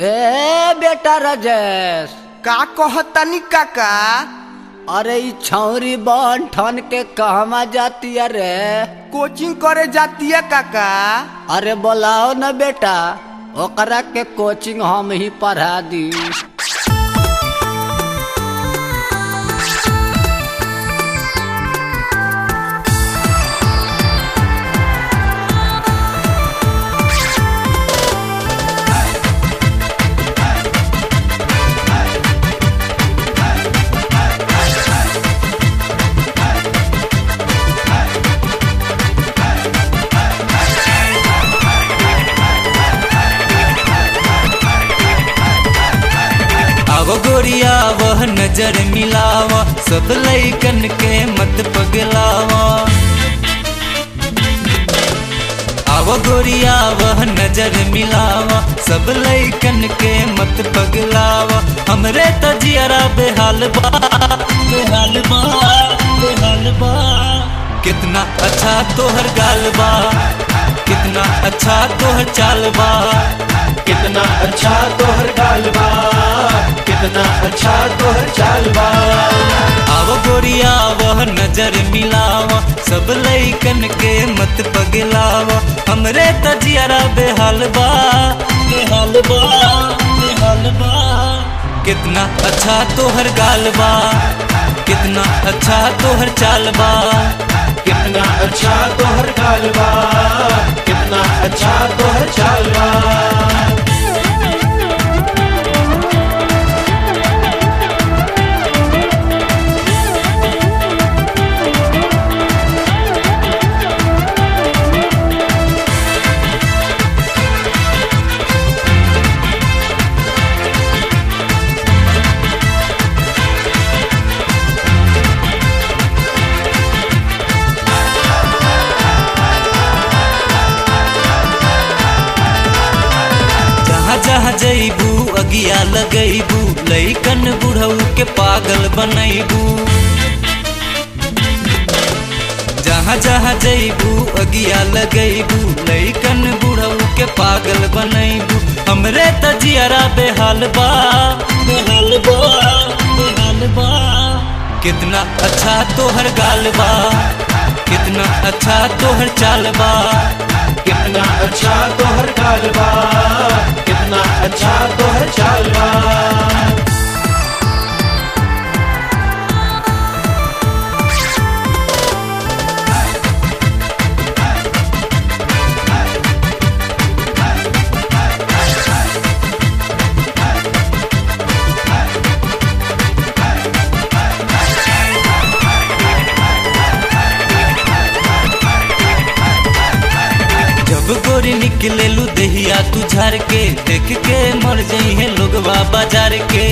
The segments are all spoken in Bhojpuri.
ए बेटा राजेश, का कहतनी काका? अरे ई छौरी बन ठन के कहवा जाती रे? कोचिंग करे जाती है काका। अरे बोलाओ न बेटा, ओकरा के कोचिंग हम ही पढ़ा दी। आवो गोरिया वह नजर मिलावा, सब लइकन के मत पगलावा। आवो गोरिया वह नजर मिलावा, सब लइकन के मत पगलावा। हमरे तजियारा बेहाल बा, बेहाल बा, बेहाल बा। कितना अच्छा तोहर गाल बा, कितना अच्छा तोहर चाल बा, कितना अच्छा तोहर गाल बा, कितना अच्छा तोहर चाल बा। आवो गोरिया वह नजर मिलावा, सब लइकन के मत पगलावा। हमरे तजियारा बेहाल बा, बेहाल बा, बेहाल बा। कितना अच्छा तोहर गाल बा, कितना अच्छा तोहर चाल बा, कितना अच्छा तोहर गाल बा, कितना अच्छा तोहर चाल बा। जहाँ जइबू अगिया लगइबू, लइकन बुढ़ऊ के पागल बनइबू। जहाँ जहाँ जइबू अगिया लगइबू, लइकन बुढ़ऊ के पागल बनइबू। हमरे तजियारा बेहाल बा, बेहाल बा, बेहाल बा। कितना अच्छा तोहर गाल बा, कितना अच्छा तोहर चाल बा, कितना अच्छा तोहर गाल बा, कितना अच्छा तोहर चाल बा। जब गोरी निकलेलू दहिया तू झार के, देख के मर जाई है लोगवा बाजार के।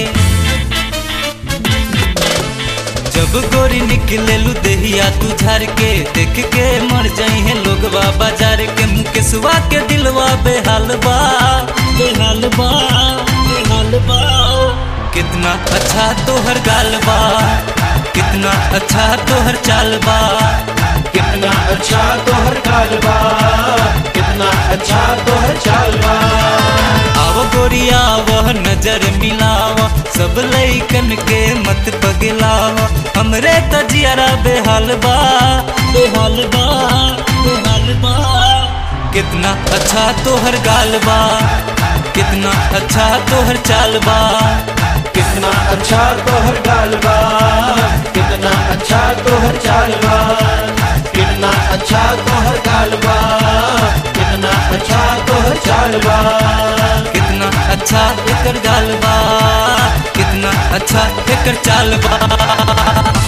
जब गोरी निकलेलू दहिया तू झार के, देख के मर जाई है लोगवा बाजार के। मुकेशवा के दिलवा बेहाल बा, बेहाल बा, बेहाल बा। कितना अच्छा तोहर गाल बा, कितना अच्छा तोहर चाल बा, कितना अच्छा तोहर गाल बा, कितना अच्छा तोहर चाल बा। आवो गोरिया वह नजर मिलावा, सब लइकन के मत पगलावा। हमरे तजियारा बेहाल बा, बेहाल बा, बेहाल बा। कितना अच्छा तोहर गाल बा, कितना अच्छा तोहर चाल बा, कितना अच्छा तोहर गाल बा, कितना अच्छा तोहर चाल बा। कितना अच्छा तोहर गाल बा, कितना अच्छा तोहर चाल बा। कितना अच्छा एकर गाल बा, कितना अच्छा एकर चाल बा।